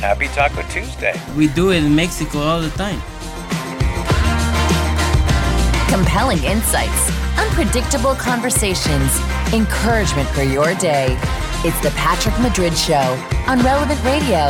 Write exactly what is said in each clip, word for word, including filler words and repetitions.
Happy Taco Tuesday. We do it in Mexico all the time. Compelling insights, unpredictable conversations, encouragement for your day. It's the Patrick Madrid Show on Relevant Radio.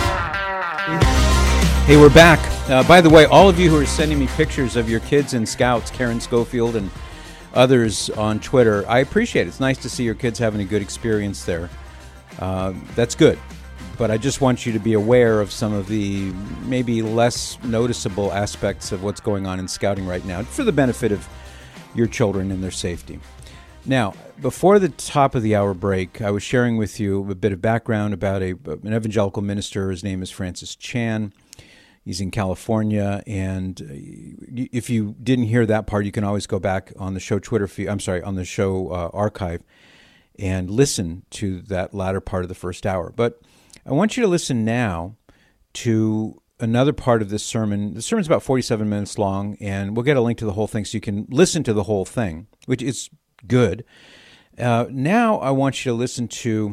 Hey, we're back. Uh, by the way, all of you who are sending me pictures of your kids in Scouts, Karen Schofield and others on Twitter, I appreciate it. It's nice to see your kids having a good experience there. Uh, that's good. But I just want you to be aware of some of the maybe less noticeable aspects of what's going on in Scouting right now for the benefit of your children and their safety. Now, before the top of the hour break, I was sharing with you a bit of background about a, an evangelical minister. His name is Francis Chan. He's in California, and if you didn't hear that part, you can always go back on the show Twitter feed, I'm sorry, on the show uh, archive and listen to that latter part of the first hour. But I want you to listen now to another part of this sermon. The sermon's about forty-seven minutes long, and we'll get a link to the whole thing so you can listen to the whole thing, which is good. Uh, now I want you to listen to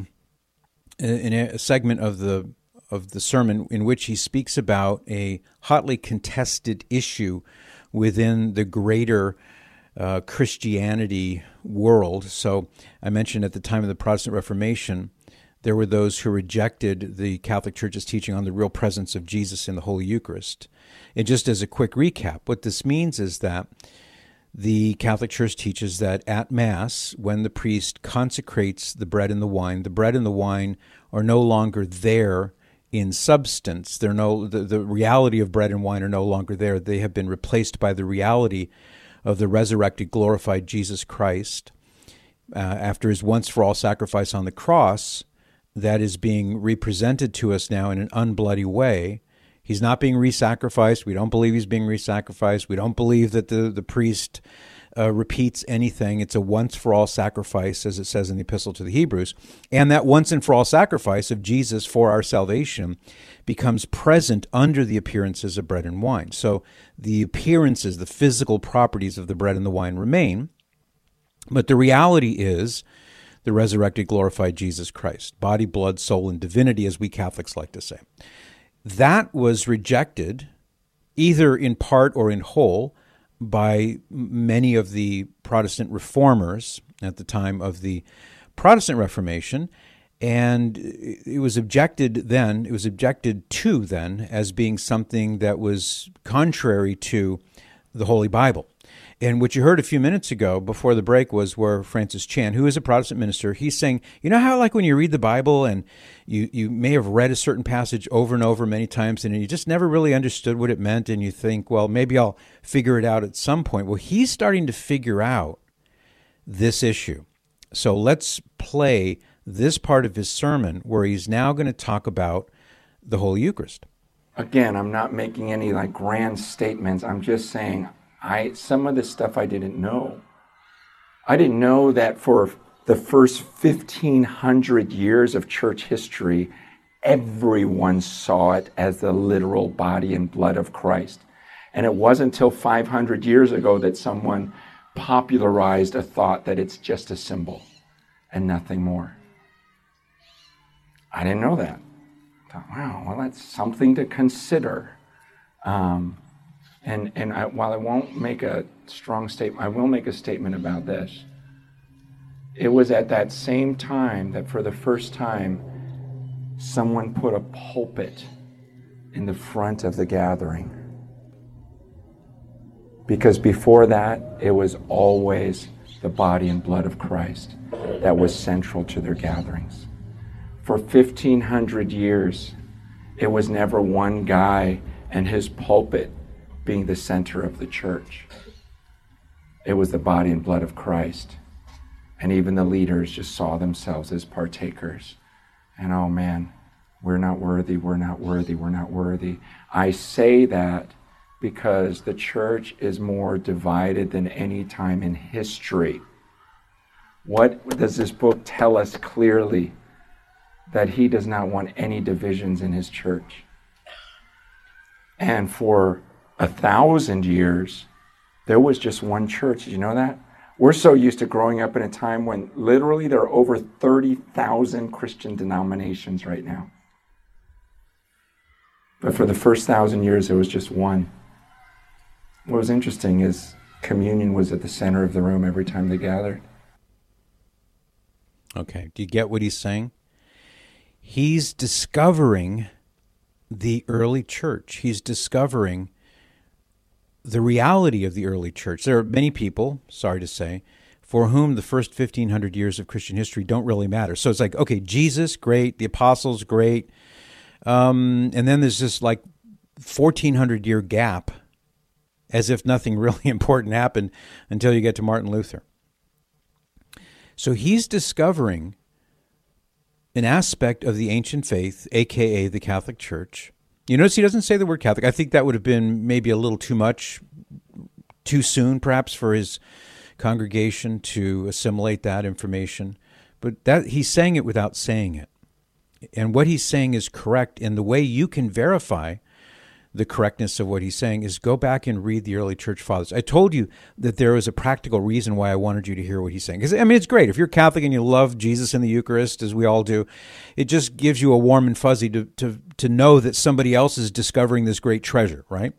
a, a segment of the of the sermon in which he speaks about a hotly contested issue within the greater uh, Christianity world. So I mentioned at the time of the Protestant Reformation, there were those who rejected the Catholic Church's teaching on the real presence of Jesus in the Holy Eucharist. And just as a quick recap, what this means is that the Catholic Church teaches that at Mass, when the priest consecrates the bread and the wine, the bread and the wine are no longer there in substance. They're no the, the reality of bread and wine are no longer there. They have been replaced by the reality of the resurrected, glorified Jesus Christ. Uh, after his once-for-all sacrifice on the cross, that is being represented to us now in an unbloody way. He's not being re-sacrificed. We don't believe he's being re-sacrificed. We don't believe that the, the priest uh, repeats anything. It's a once-for-all sacrifice, as it says in the Epistle to the Hebrews. And that once-and-for-all sacrifice of Jesus for our salvation becomes present under the appearances of bread and wine. So the appearances, the physical properties of the bread and the wine remain. But the reality is the resurrected, glorified Jesus Christ, body, blood, soul, and divinity, as we Catholics like to say. That was rejected, either in part or in whole, by many of the Protestant reformers at the time of the Protestant Reformation, and it was objected then, it was objected to then as being something that was contrary to the Holy Bible. And what you heard a few minutes ago before the break was where Francis Chan, who is a Protestant minister, he's saying, you know how like when you read the Bible and you, you may have read a certain passage over and over many times and you just never really understood what it meant and you think, well, maybe I'll figure it out at some point. Well, he's starting to figure out this issue. So let's play this part of his sermon where he's now going to talk about the Holy Eucharist. Again, I'm not making any like grand statements. I'm just saying I some of this stuff I didn't know. I didn't know that for the first fifteen hundred years of church history, everyone saw it as the literal body and blood of Christ. And it wasn't until five hundred years ago that someone popularized a thought that it's just a symbol and nothing more. I didn't know that. I thought, wow, well, that's something to consider. Um, And and I, while I won't make a strong statement, I will make a statement about this. It was at that same time that for the first time, someone put a pulpit in the front of the gathering. Because before that, it was always the body and blood of Christ that was central to their gatherings. For fifteen hundred years, it was never one guy and his pulpit being the center of the church. It was the body and blood of Christ. And even the leaders just saw themselves as partakers. And oh man, we're not worthy, we're not worthy, we're not worthy. I say that because the church is more divided than any time in history. What does this book tell us clearly? That he does not want any divisions in his church. And for a thousand years, there was just one church. Did you know that? We're so used to growing up in a time when literally there are over thirty thousand Christian denominations right now. But for the first thousand years, there was just one. What was interesting is communion was at the center of the room every time they gathered. Okay, do you get what he's saying? He's discovering the early church. He's discovering the reality of the early church. There are many people, sorry to say, for whom the first fifteen hundred years of Christian history don't really matter. So it's like, okay, Jesus, great, the apostles, great, um, and then there's this like fourteen hundred year gap, as if nothing really important happened until you get to Martin Luther. So he's discovering an aspect of the ancient faith, a k a the Catholic Church. You notice he doesn't say the word Catholic. I think that would have been maybe a little too much, too soon perhaps for his congregation to assimilate that information. But that he's saying it without saying it. And what he's saying is correct. And the way you can verify the correctness of what he's saying is go back and read the early church fathers. I told you that there was a practical reason why I wanted you to hear what he's saying. Because, I mean, it's great. If you're Catholic and you love Jesus in the Eucharist, as we all do, it just gives you a warm and fuzzy to, to, to know that somebody else is discovering this great treasure, right?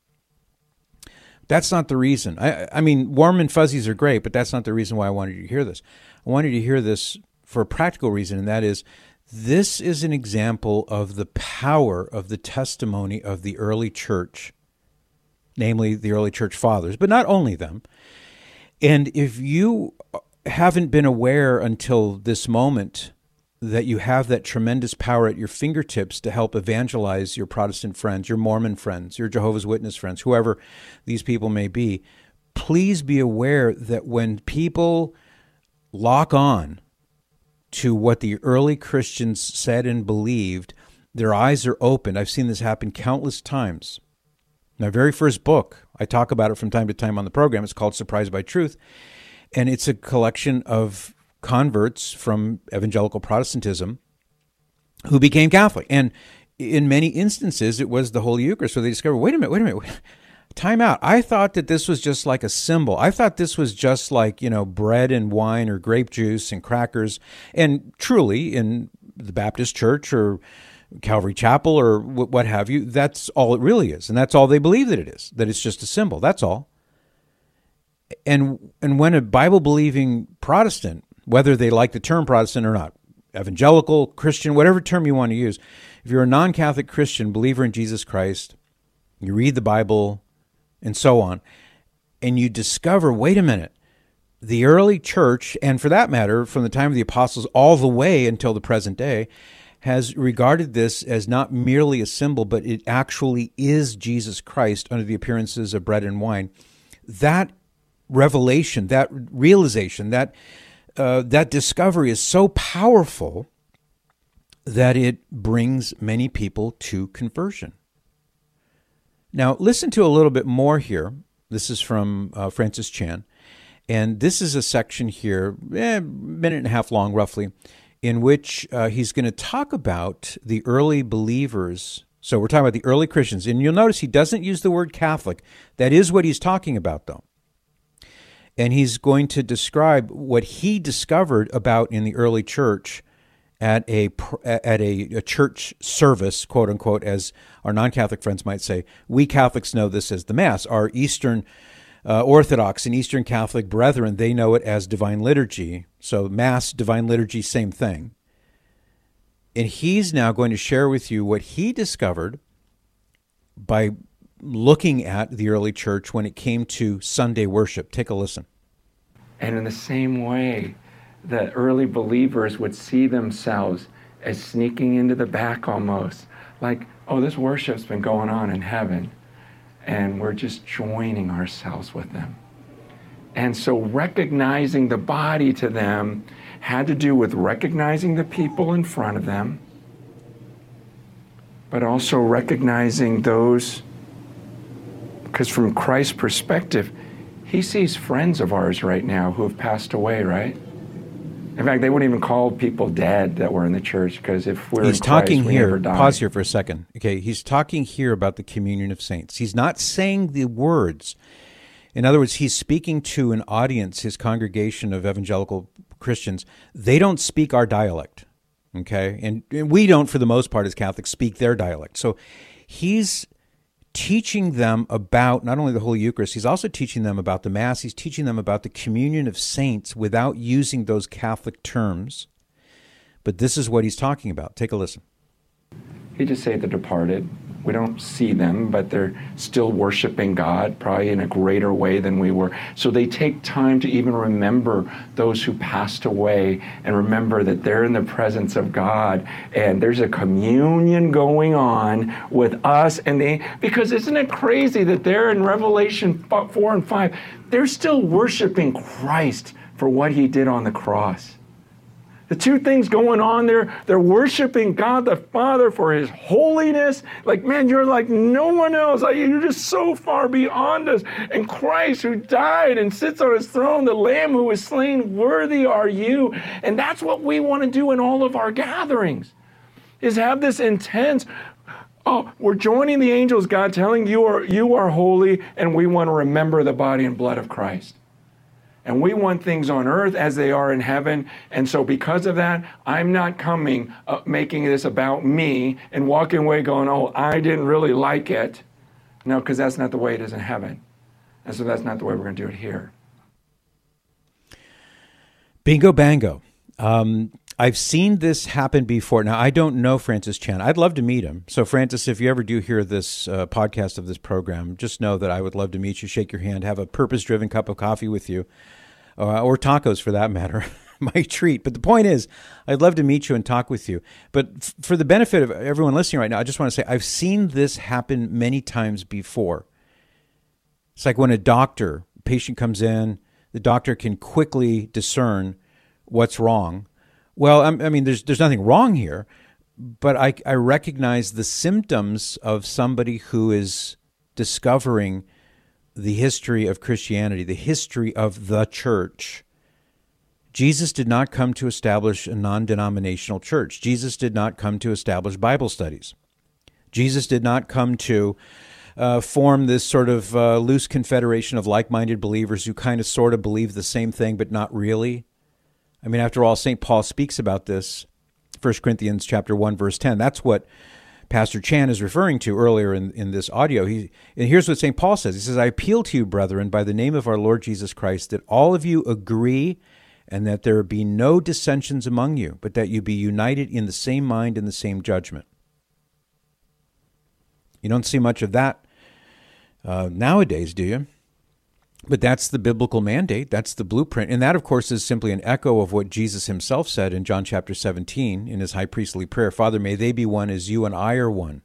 That's not the reason. I, I mean, warm and fuzzies are great, but that's not the reason why I wanted you to hear this. I wanted you to hear this for a practical reason, and that is this is an example of the power of the testimony of the early church, namely the early church fathers, but not only them. And if you haven't been aware until this moment that you have that tremendous power at your fingertips to help evangelize your Protestant friends, your Mormon friends, your Jehovah's Witness friends, whoever these people may be, please be aware that when people lock on to what the early Christians said and believed, their eyes are opened. I've seen this happen countless times. My very first book, I talk about it from time to time on the program. It's called Surprised by Truth. And it's a collection of converts from evangelical Protestantism who became Catholic. And in many instances, it was the Holy Eucharist where they discovered, wait a minute, wait a minute, wait. Time out. I thought that this was just like a symbol. I thought this was just like, you know, bread and wine or grape juice and crackers. And truly, in the Baptist Church or Calvary Chapel or what have you, that's all it really is. And that's all they believe that it is, that it's just a symbol. That's all. And and when a Bible-believing Protestant, whether they like the term Protestant or not, evangelical, Christian, whatever term you want to use, if you're a non-Catholic Christian believer in Jesus Christ, you read the Bible, and so on, and you discover, wait a minute, the early church, and for that matter, from the time of the apostles all the way until the present day, has regarded this as not merely a symbol, but it actually is Jesus Christ under the appearances of bread and wine. That revelation, that realization, that uh, that discovery is so powerful that it brings many people to conversion. Now, listen to a little bit more here. This is from uh, Francis Chan. And this is a section here, eh, a minute and a half long, roughly, in which uh, he's going to talk about the early believers. So we're talking about the early Christians. And you'll notice he doesn't use the word Catholic. That is what he's talking about, though. And he's going to describe what he discovered about in the early church at a at a, a church service, quote unquote, as our non-Catholic friends might say. We Catholics know this as the Mass. Our Eastern uh, Orthodox and Eastern Catholic brethren, they know it as Divine Liturgy. So Mass, Divine Liturgy, same thing. And he's now going to share with you what he discovered by looking at the early church when it came to Sunday worship. Take a listen. And in the same way, the early believers would see themselves as sneaking into the back almost. Like, oh, this worship's been going on in heaven, and we're just joining ourselves with them. And so recognizing the body to them had to do with recognizing the people in front of them, but also recognizing those, because from Christ's perspective, he sees friends of ours right now who have passed away, right? In fact, they wouldn't even call people dead that were in the church, because if we're he's in Christ, talking we here. never die. Pause here for a second. Okay, he's talking here about the communion of saints. He's not saying the words. In other words, he's speaking to an audience, his congregation of evangelical Christians. They don't speak our dialect, okay, and, and we don't, for the most part, as Catholics, speak their dialect. So he's teaching them about not only the Holy Eucharist, he's also teaching them about the Mass. He's teaching them about the communion of saints without using those Catholic terms. But this is what he's talking about. Take a listen. He just say the departed. We don't see them, but they're still worshiping God, probably in a greater way than we were. So they take time to even remember those who passed away and remember that they're in the presence of God and there's a communion going on with us. And they, because isn't it crazy that they're in Revelation four and five, they're still worshiping Christ for what he did on the cross. The two things going on there, they're worshiping God the Father for his holiness. Like, man, you're like no one else. Like, you're just so far beyond us. And Christ who died and sits on his throne, the Lamb who was slain, worthy are you. And that's what we want to do in all of our gatherings, is have this intense, oh, we're joining the angels, God telling you are, you are holy, and we want to remember the body and blood of Christ. And we want things on earth as they are in heaven. And so because of that, I'm not coming, uh, making this about me and walking away going, oh, I didn't really like it. No, because that's not the way it is in heaven. And so that's not the way we're going to do it here. Bingo bango. Um, I've seen this happen before. Now, I don't know Francis Chan. I'd love to meet him. So, Francis, if you ever do hear this uh, podcast of this program, just know that I would love to meet you, shake your hand, have a purpose-driven cup of coffee with you, uh, or tacos for that matter. My treat. But the point is, I'd love to meet you and talk with you. But f- for the benefit of everyone listening right now, I just want to say I've seen this happen many times before. It's like when a doctor, patient comes in, the doctor can quickly discern what's wrong. Well, I mean, there's there's nothing wrong here, but I, I recognize the symptoms of somebody who is discovering the history of Christianity, the history of the church. Jesus did not come to establish a non-denominational church. Jesus did not come to establish Bible studies. Jesus did not come to uh, form this sort of uh, loose confederation of like-minded believers who kind of sort of believe the same thing, but not really. I mean, after all, Saint Paul speaks about this, First Corinthians chapter one, verse ten. That's what Pastor Chan is referring to earlier in, in this audio. He, and here's what Saint Paul says. He says, I appeal to you, brethren, by the name of our Lord Jesus Christ, that all of you agree and that there be no dissensions among you, but that you be united in the same mind and the same judgment. You don't see much of that uh, nowadays, do you? But that's the biblical mandate. That's the blueprint. And that, of course, is simply an echo of what Jesus himself said in John chapter seventeen in his high priestly prayer. Father, may they be one as you and I are one.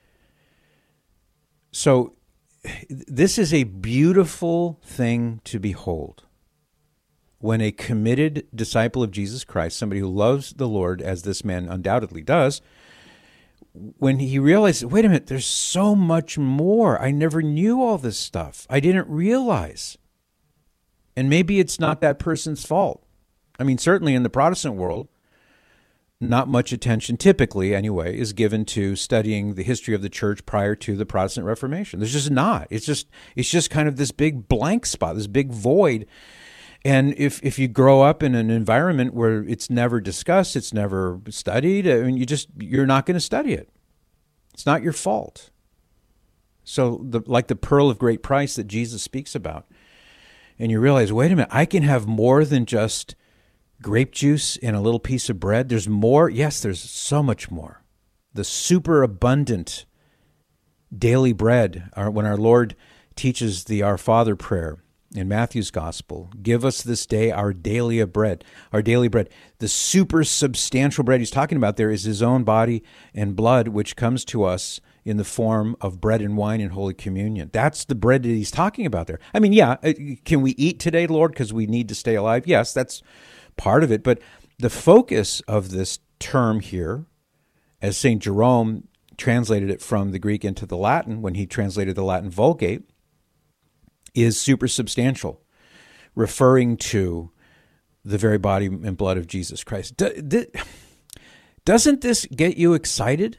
So this is a beautiful thing to behold. When a committed disciple of Jesus Christ, somebody who loves the Lord, as this man undoubtedly does, when he realizes, wait a minute, there's so much more. I never knew all this stuff. I didn't realize. And maybe it's not that person's fault. I mean, certainly in the Protestant world, not much attention, typically anyway, is given to studying the history of the church prior to the Protestant Reformation. There's just not. It's just it's just kind of this big blank spot, this big void. And if, if you grow up in an environment where it's never discussed, it's never studied, I mean, you just, you're not going to study it. It's not your fault. So the, like the pearl of great price that Jesus speaks about. And you realize, wait a minute, I can have more than just grape juice and a little piece of bread. There's more. Yes, there's so much more. The super abundant daily bread, our, when our Lord teaches the Our Father prayer, in Matthew's gospel, give us this day our daily bread, our daily bread. The super substantial bread he's talking about there is his own body and blood, which comes to us in the form of bread and wine in Holy Communion. That's the bread that he's talking about there. I mean, yeah, can we eat today, Lord, because we need to stay alive? Yes, that's part of it. But the focus of this term here, as Saint Jerome translated it from the Greek into the Latin, when he translated the Latin Vulgate, is supersubstantial, referring to the very body and blood of Jesus Christ. Doesn't this get you excited?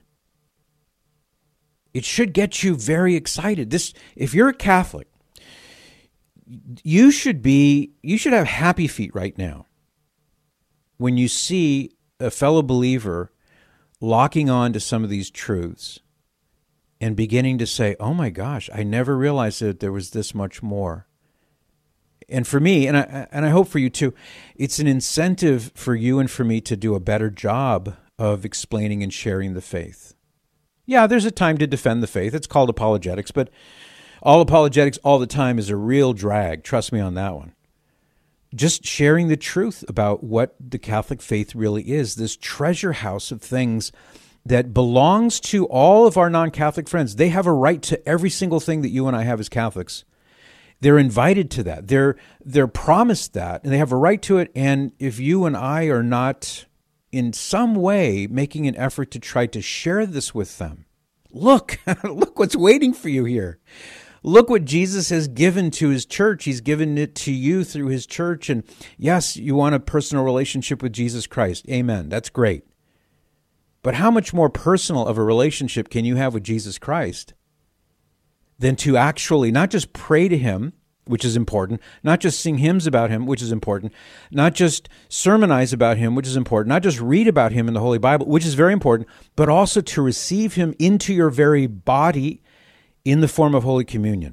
It should get you very excited. This, if you're a Catholic, you should be, you should have happy feet right now when you see a fellow believer locking on to some of these truths and beginning to say, oh my gosh, I never realized that there was this much more. And for me, and I and I hope for you too, it's an incentive for you and for me to do a better job of explaining and sharing the faith. Yeah, there's a time to defend the faith. It's called apologetics, but all apologetics all the time is a real drag. Trust me on that one. Just sharing the truth about what the Catholic faith really is, this treasure house of things that belongs to all of our non-Catholic friends. They have a right to every single thing that you and I have as Catholics. They're invited to that. They're they're promised that, and they have a right to it. And if you and I are not in some way making an effort to try to share this with them, look, look what's waiting for you here. Look what Jesus has given to his church. He's given it to you through his church. And yes, you want a personal relationship with Jesus Christ. Amen. That's great. But how much more personal of a relationship can you have with Jesus Christ than to actually not just pray to him, which is important, not just sing hymns about him, which is important, not just sermonize about him, which is important, not just read about him in the Holy Bible, which is very important, but also to receive him into your very body in the form of Holy Communion.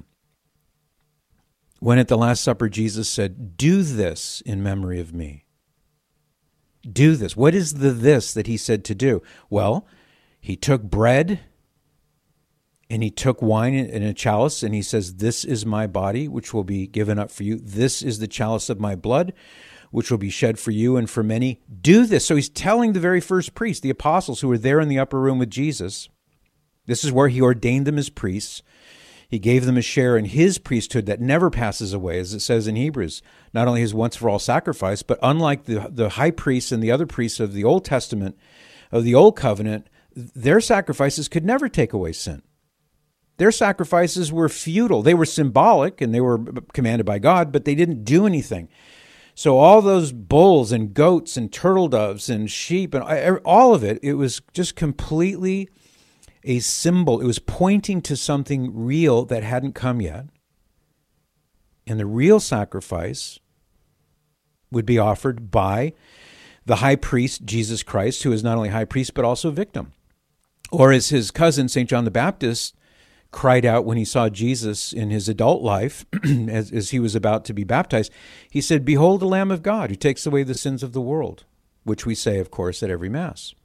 When at the Last Supper, Jesus said, do this in memory of me. Do this. What is the this that he said to do? Well, he took bread and he took wine in a chalice and he says, this is my body, which will be given up for you. This is the chalice of my blood, which will be shed for you and for many. Do this. So he's telling the very first priests, the apostles who were there in the upper room with Jesus, this is where he ordained them as priests. He gave them a share in his priesthood that never passes away, as it says in Hebrews. Not only his once-for-all sacrifice, but unlike the, the high priests and the other priests of the Old Testament, of the Old Covenant, their sacrifices could never take away sin. Their sacrifices were futile. They were symbolic, and they were commanded by God, but they didn't do anything. So all those bulls and goats and turtle doves and sheep and all of it, it was just completely a symbol. It was pointing to something real that hadn't come yet. And the real sacrifice would be offered by the high priest, Jesus Christ, who is not only high priest, but also victim. Or as his cousin, Saint John the Baptist, cried out when he saw Jesus in his adult life, as, as he was about to be baptized, he said, behold the Lamb of God who takes away the sins of the world, which we say, of course, at every Mass.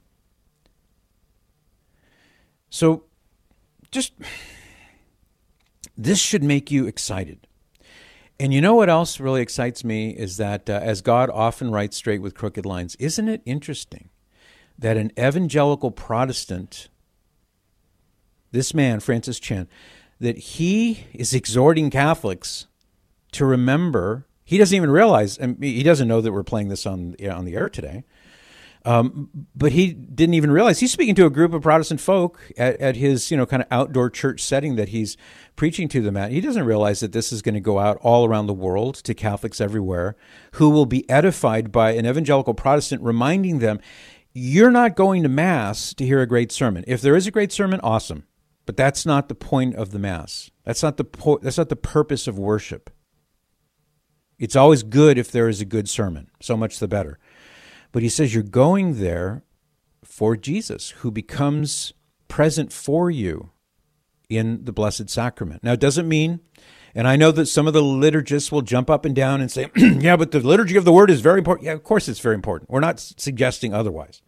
So just, this should make you excited. And you know what else really excites me is that uh, as God often writes straight with crooked lines, isn't it interesting that an evangelical Protestant, this man, Francis Chan, that he is exhorting Catholics to remember, he doesn't even realize, and he doesn't know that we're playing this on, you know, on the air today, Um, but he didn't even realize he's speaking to a group of Protestant folk at, at his, you know, kind of outdoor church setting that he's preaching to them at. He doesn't realize that this is going to go out all around the world to Catholics everywhere who will be edified by an evangelical Protestant reminding them, you're not going to Mass to hear a great sermon. If there is a great sermon, awesome. But that's not the point of the Mass. That's not the po- that's not the purpose of worship. It's always good if there is a good sermon. So much the better. But he says you're going there for Jesus, who becomes present for you in the Blessed Sacrament. Now, it doesn't mean, and I know that some of the liturgists will jump up and down and say, yeah, but the liturgy of the Word is very important. Yeah, of course it's very important. We're not suggesting otherwise.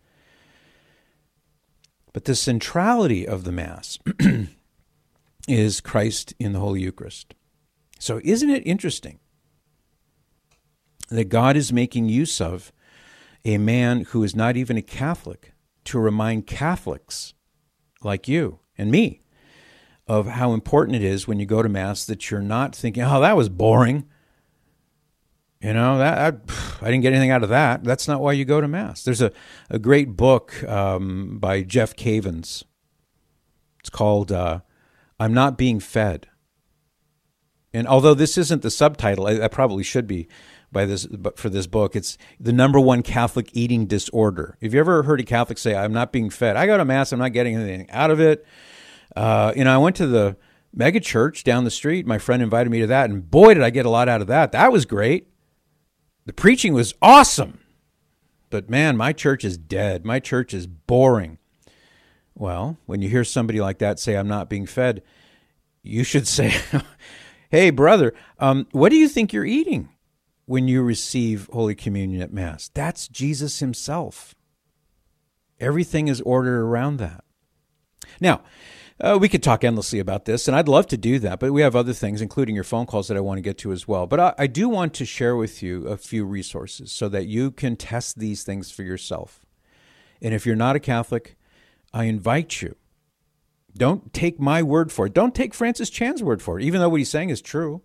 But the centrality of the Mass is Christ in the Holy Eucharist. So isn't it interesting that God is making use of a man who is not even a Catholic to remind Catholics like you and me of how important it is when you go to Mass that you're not thinking, oh, that was boring. You know, that I, I didn't get anything out of that. That's not why you go to Mass. There's a, a great book um, by Jeff Cavins. It's called uh, I'm Not Being Fed. And although this isn't the subtitle, I, I probably should be, by this, but for this book, it's the number one Catholic eating disorder. Have you ever heard a Catholic say, I'm not being fed? I go to Mass, I'm not getting anything out of it. Uh, you know, I went to the mega church down the street. My friend invited me to that, and boy, did I get a lot out of that. That was great. The preaching was awesome. But man, my church is dead. My church is boring. Well, when you hear somebody like that say, I'm not being fed, you should say, hey, brother, um, what do you think you're eating when you receive Holy Communion at Mass? That's Jesus himself. Everything is ordered around that. Now, uh, we could talk endlessly about this, and I'd love to do that, but we have other things, including your phone calls, that I want to get to as well. But I, I do want to share with you a few resources so that you can test these things for yourself. And if you're not a Catholic, I invite you, don't take my word for it. Don't take Francis Chan's word for it, even though what he's saying is true.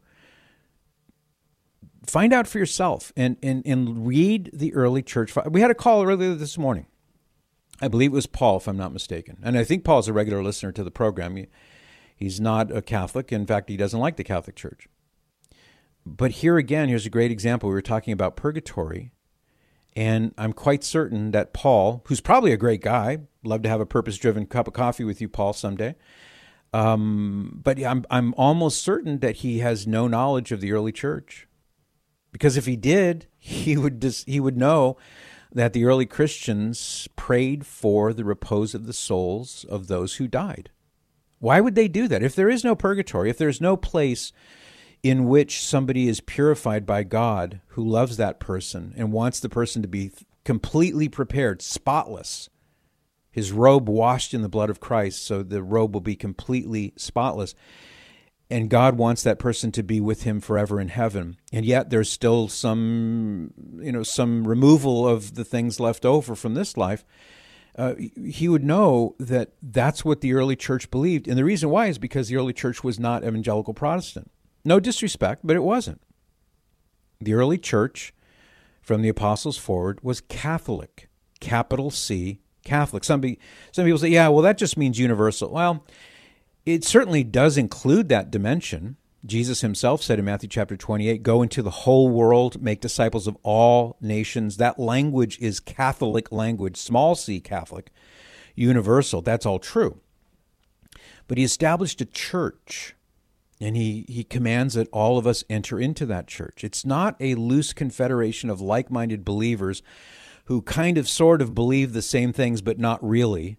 Find out for yourself and, and, and read the early church. We had a call earlier this morning. I believe it was Paul, if I'm not mistaken. And I think Paul's a regular listener to the program. He, he's not a Catholic. In fact, he doesn't like the Catholic Church. But here again, here's a great example. We were talking about purgatory. And I'm quite certain that Paul, who's probably a great guy, love to have a purpose-driven cup of coffee with you, Paul, someday. Um, but I'm I'm almost certain that he has no knowledge of the early church. Because if he did, he would just, he would know that the early Christians prayed for the repose of the souls of those who died. Why would they do that? If there is no purgatory, if there's no place in which somebody is purified by God who loves that person and wants the person to be completely prepared, spotless, his robe washed in the blood of Christ, so the robe will be completely spotless, and God wants that person to be with him forever in heaven. And yet there's still some, you know, some removal of the things left over from this life. Uh, he would know that that's what the early church believed. And the reason why is because the early church was not evangelical Protestant. No disrespect, but it wasn't. The early church, from the apostles forward, was Catholic, capital C, Catholic. Some, be, some people say, yeah, well, that just means universal. Well, it certainly does include that dimension. Jesus himself said in Matthew chapter twenty-eight, go into the whole world, make disciples of all nations. That language is Catholic language, small c Catholic, universal. That's all true. But he established a church, and he, he commands that all of us enter into that church. It's not a loose confederation of like-minded believers who kind of sort of believe the same things, but not really.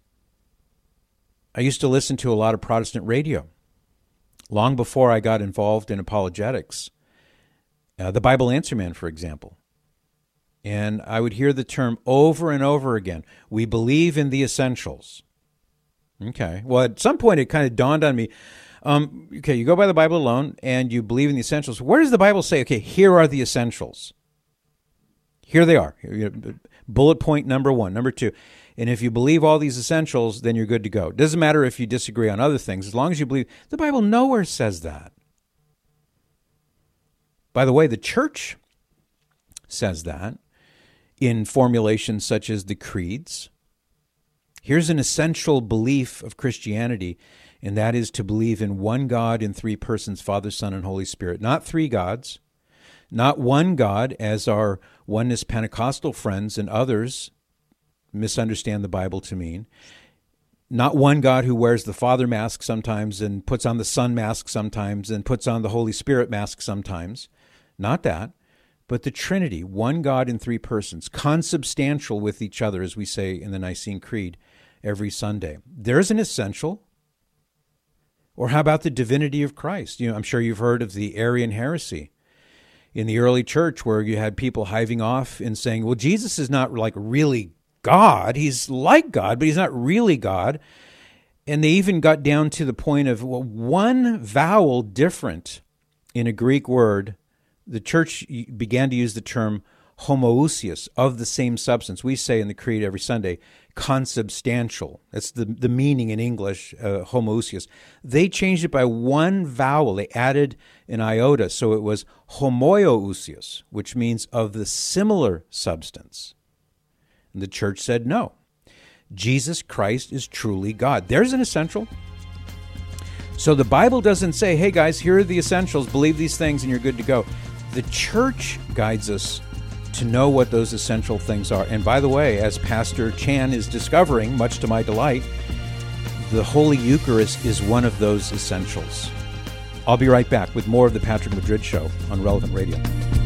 I used to listen to a lot of Protestant radio long before I got involved in apologetics. Uh, the Bible Answer Man, for example. And I would hear the term over and over again. We believe in the essentials. Okay. Well, at some point it kind of dawned on me. Um, okay, you go by the Bible alone and you believe in the essentials. Where does the Bible say, okay, here are the essentials? Here they are. Bullet point number one. Number two. And if you believe all these essentials, then you're good to go. It doesn't matter if you disagree on other things, as long as you believe. The Bible nowhere says that. By the way, the church says that in formulations such as the creeds. Here's an essential belief of Christianity, and that is to believe in one God in three persons, Father, Son, and Holy Spirit. Not three gods, not one God, as our oneness Pentecostal friends and others misunderstand the Bible to mean. Not one God who wears the Father mask sometimes and puts on the Son mask sometimes and puts on the Holy Spirit mask sometimes. Not that, but the Trinity, one God in three persons, consubstantial with each other, as we say in the Nicene Creed every Sunday. There's an essential. Or how about the divinity of Christ? You know, I'm sure you've heard of the Arian heresy in the early church, where you had people hiving off and saying, well, Jesus is not like really God. He's like God, but he's not really God. And they even got down to the point of well, one vowel different in a Greek word. The church began to use the term homoousios, of the same substance. We say in the Creed every Sunday, consubstantial. That's the, the meaning in English, uh, homoousios. They changed it by one vowel. They added an iota, so it was homoiousios, which means of the similar substance. And the church said no. Jesus Christ is truly God. There's an essential. So the Bible doesn't say, hey guys, here are the essentials, believe these things and you're good to go. The church guides us to know what those essential things are. And by the way, as Pastor Chan is discovering, much to my delight, the Holy Eucharist is one of those essentials. I'll be right back with more of the Patrick Madrid Show on Relevant Radio.